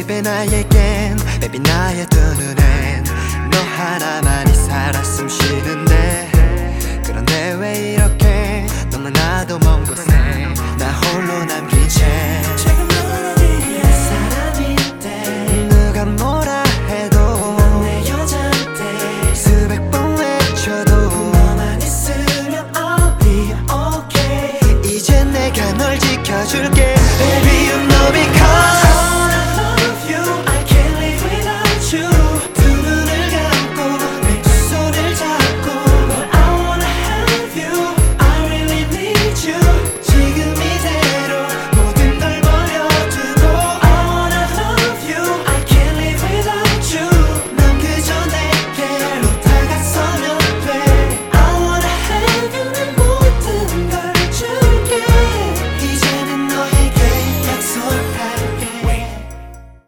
baby 나에겐 baby 나의 두 눈엔 너 하나만이 살아 숨쉬는데 그런데 왜 이렇게 너무나도 먼 곳에 나 홀로 남긴 채